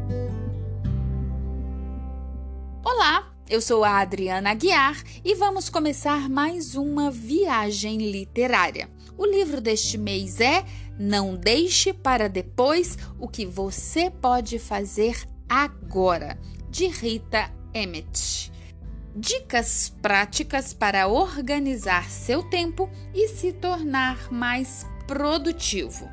Olá, eu sou a Adriana Aguiar e vamos começar mais uma viagem literária. O livro deste mês é Não Deixe para Depois o que Você Pode Fazer Agora, de Rita Emmett. Dicas práticas para organizar seu tempo e se tornar mais produtivo.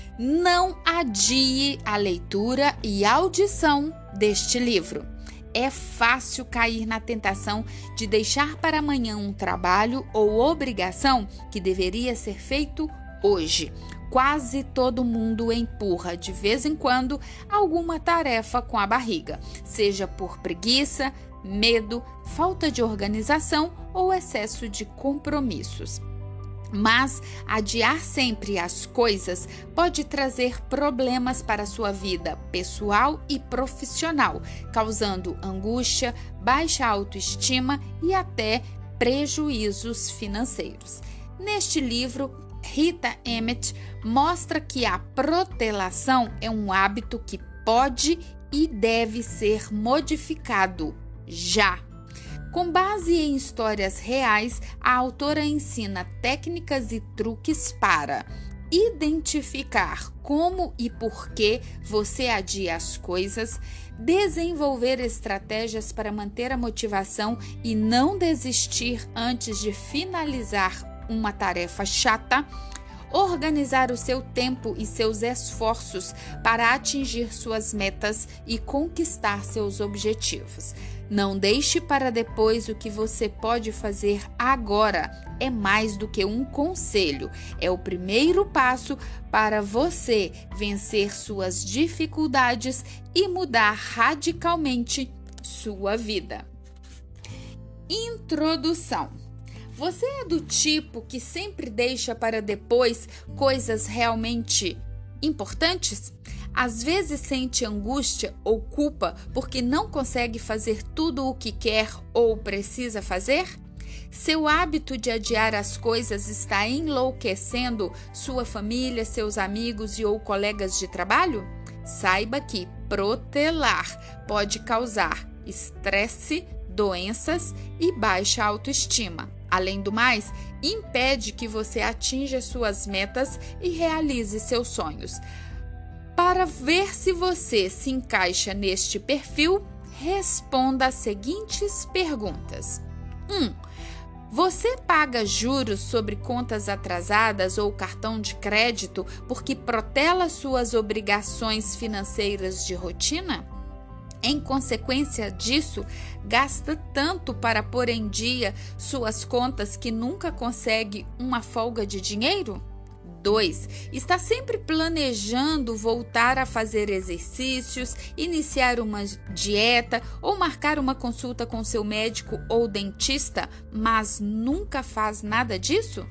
Não adie a leitura e audição deste livro. É fácil cair na tentação de deixar para amanhã um trabalho ou obrigação que deveria ser feito hoje. Quase todo mundo empurra de vez em quando alguma tarefa com a barriga, seja por preguiça, medo, falta de organização ou excesso de compromissos. Mas adiar sempre as coisas pode trazer problemas para a sua vida pessoal e profissional, causando angústia, baixa autoestima e até prejuízos financeiros. Neste livro, Rita Emmett mostra que a protelação é um hábito que pode e deve ser modificado já. Com base em histórias reais, a autora ensina técnicas e truques para identificar como e por que você adia as coisas, desenvolver estratégias para manter a motivação e não desistir antes de finalizar uma tarefa chata, organizar o seu tempo e seus esforços para atingir suas metas e conquistar seus objetivos. Não deixe para depois o que você pode fazer agora. É mais do que um conselho. É o primeiro passo para você vencer suas dificuldades e mudar radicalmente sua vida. Introdução. Você é do tipo que sempre deixa para depois coisas realmente importantes? Às vezes sente angústia ou culpa porque não consegue fazer tudo o que quer ou precisa fazer? Seu hábito de adiar as coisas está enlouquecendo sua família, seus amigos e ou colegas de trabalho? Saiba que protelar pode causar estresse, doenças e baixa autoestima. Além do mais, impede que você atinja suas metas e realize seus sonhos. Para ver se você se encaixa neste perfil, responda as seguintes perguntas. 1. Você paga juros sobre contas atrasadas ou cartão de crédito porque protela suas obrigações financeiras de rotina? Em consequência disso, gasta tanto para pôr em dia suas contas que nunca consegue uma folga de dinheiro? 2. Está sempre planejando voltar a fazer exercícios, iniciar uma dieta ou marcar uma consulta com seu médico ou dentista, mas nunca faz nada disso?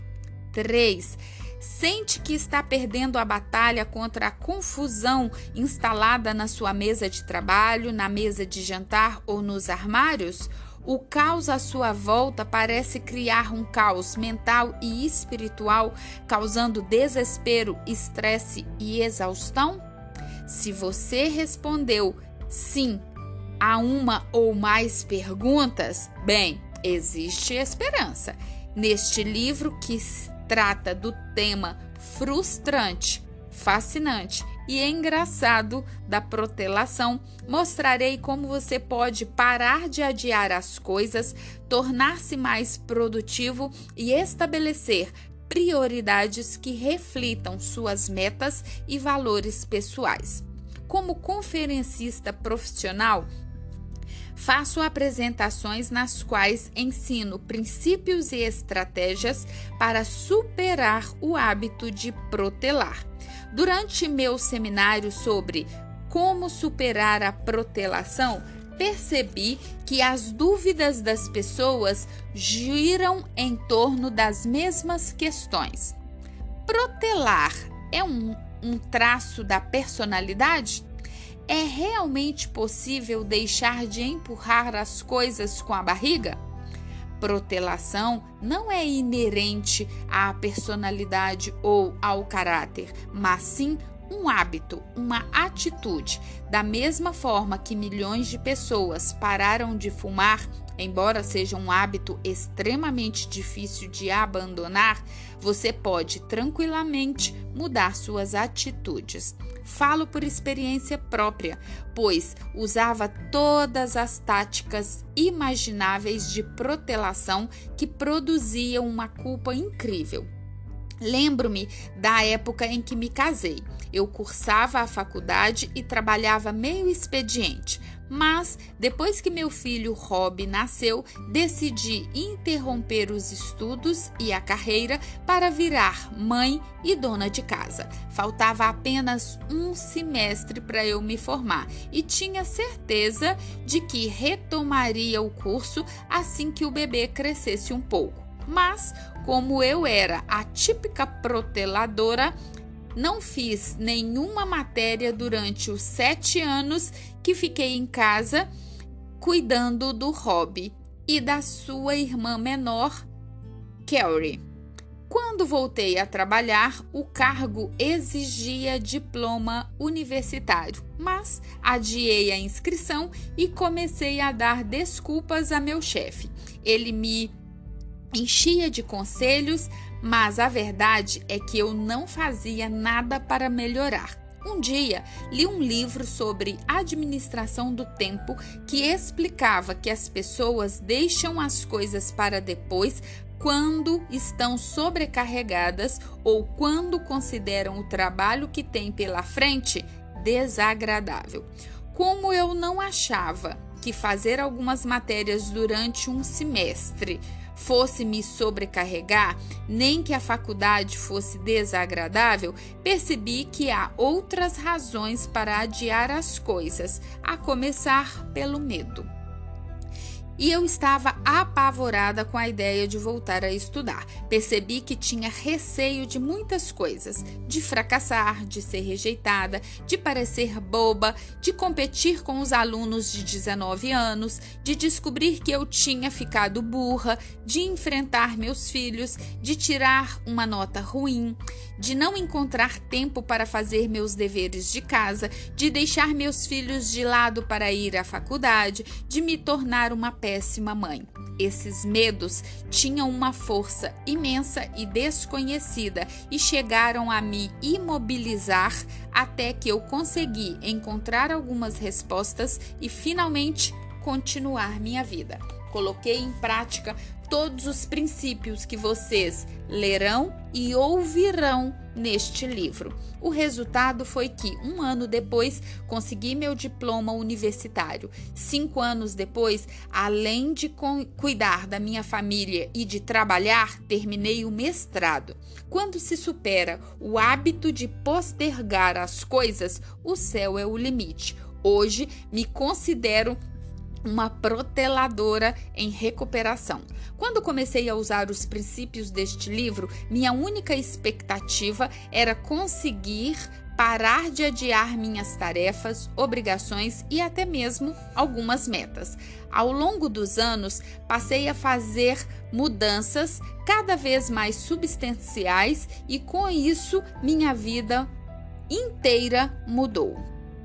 3. Sente que está perdendo a batalha contra a confusão instalada na sua mesa de trabalho, na mesa de jantar ou nos armários? O caos à sua volta parece criar um caos mental e espiritual, causando desespero, estresse e exaustão? Se você respondeu sim a uma ou mais perguntas, bem, existe esperança. Neste livro que trata do tema frustrante, fascinante e engraçado da protelação, mostrarei como você pode parar de adiar as coisas, tornar-se mais produtivo e estabelecer prioridades que reflitam suas metas e valores pessoais. Como conferencista profissional, faço apresentações nas quais ensino princípios e estratégias para superar o hábito de protelar. Durante meu seminário sobre como superar a protelação, percebi que as dúvidas das pessoas giram em torno das mesmas questões. Protelar é um traço da personalidade? É realmente possível deixar de empurrar as coisas com a barriga? Protelação não é inerente à personalidade ou ao caráter, mas sim um hábito, uma atitude. Da mesma forma que milhões de pessoas pararam de fumar, embora seja um hábito extremamente difícil de abandonar, você pode tranquilamente mudar suas atitudes. Falo por experiência própria, pois usava todas as táticas imagináveis de protelação que produziam uma culpa incrível. Lembro-me da época em que me casei. Eu cursava a faculdade e trabalhava meio expediente, mas depois que meu filho Rob nasceu, decidi interromper os estudos e a carreira para virar mãe e dona de casa. Faltava apenas um semestre para eu me formar e tinha certeza de que retomaria o curso assim que o bebê crescesse um pouco. Mas, como eu era a típica proteladora, não fiz nenhuma matéria durante os 7 anos que fiquei em casa cuidando do Rob e da sua irmã menor, Carrie. Quando voltei a trabalhar, o cargo exigia diploma universitário, mas adiei a inscrição e comecei a dar desculpas a meu chefe. Ele me enchia de conselhos, mas a verdade é que eu não fazia nada para melhorar. Um dia, li um livro sobre administração do tempo que explicava que as pessoas deixam as coisas para depois quando estão sobrecarregadas ou quando consideram o trabalho que têm pela frente desagradável. Como eu não achava que fazer algumas matérias durante um semestre fosse me sobrecarregar, nem que a faculdade fosse desagradável, percebi que há outras razões para adiar as coisas, a começar pelo medo. E eu estava apavorada com a ideia de voltar a estudar. Percebi que tinha receio de muitas coisas, de fracassar, de ser rejeitada, de parecer boba, de competir com os alunos de 19 anos, de descobrir que eu tinha ficado burra, de enfrentar meus filhos, de tirar uma nota ruim, de não encontrar tempo para fazer meus deveres de casa, de deixar meus filhos de lado para ir à faculdade, de me tornar uma péssima mãe. Esses medos tinham uma força imensa e desconhecida e chegaram a me imobilizar até que eu consegui encontrar algumas respostas e finalmente continuar minha vida. Coloquei em prática todos os princípios que vocês lerão e ouvirão neste livro. O resultado foi que, 1 ano depois, consegui meu diploma universitário. 5 anos depois, além de cuidar da minha família e de trabalhar, terminei o mestrado. Quando se supera o hábito de postergar as coisas, o céu é o limite. Hoje, me considero uma proteladora em recuperação. Quando comecei a usar os princípios deste livro, minha única expectativa era conseguir parar de adiar minhas tarefas, obrigações e até mesmo algumas metas. Ao longo dos anos, passei a fazer mudanças cada vez mais substanciais e com isso minha vida inteira mudou.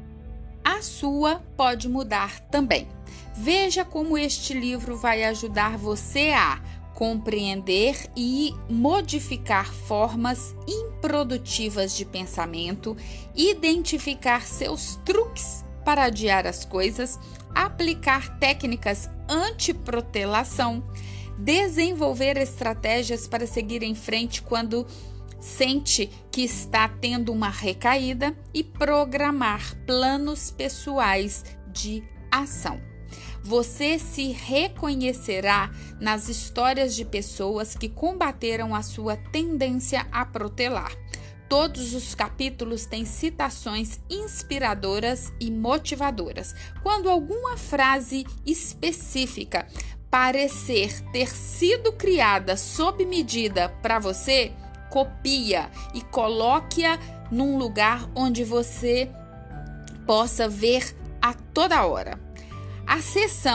A sua pode mudar também. Veja como este livro vai ajudar você a compreender e modificar formas improdutivas de pensamento, identificar seus truques para adiar as coisas, aplicar técnicas anti-protelação, desenvolver estratégias para seguir em frente quando sente que está tendo uma recaída e programar planos pessoais de ação. Você se reconhecerá nas histórias de pessoas que combateram a sua tendência a protelar. Todos os capítulos têm citações inspiradoras e motivadoras. Quando alguma frase específica parecer ter sido criada sob medida para você, copia e coloque-a num lugar onde você possa ver a toda hora. A seção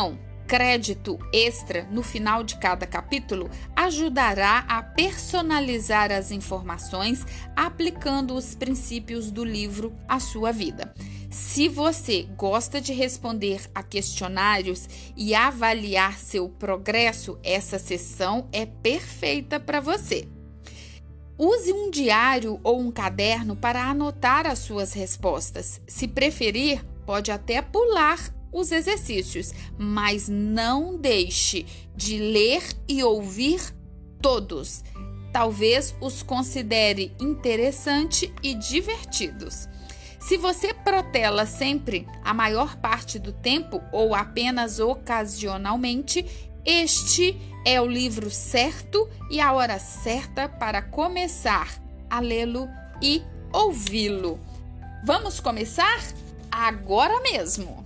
crédito extra no final de cada capítulo ajudará a personalizar as informações, aplicando os princípios do livro à sua vida. Se você gosta de responder a questionários e avaliar seu progresso, essa sessão é perfeita para você. Use um diário ou um caderno para anotar as suas respostas. Se preferir, pode até pular os exercícios, mas não deixe de ler e ouvir todos. Talvez os considere interessantes e divertidos. Se você protela sempre, a maior parte do tempo ou apenas ocasionalmente, este é o livro certo e a hora certa para começar a lê-lo e ouvi-lo. Vamos começar agora mesmo!